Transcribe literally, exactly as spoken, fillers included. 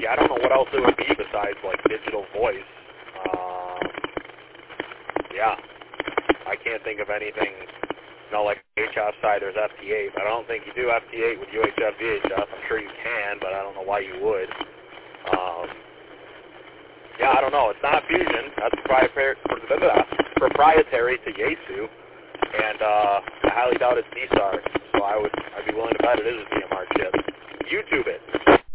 I don't know what else it would be besides, like, digital voice. Um, yeah, I can't think of anything, you know, like H F side, there's F T eight, but I don't think you do F T eight with U H F V H F. I'm sure you can, but I don't know why you would. Um, yeah, I don't know. It's not Fusion. That's proprietary, proprietary to Yaesu, and uh, I highly doubt it's D-Star, so I would, I'd be willing to bet it is a D M R chip. YouTube it.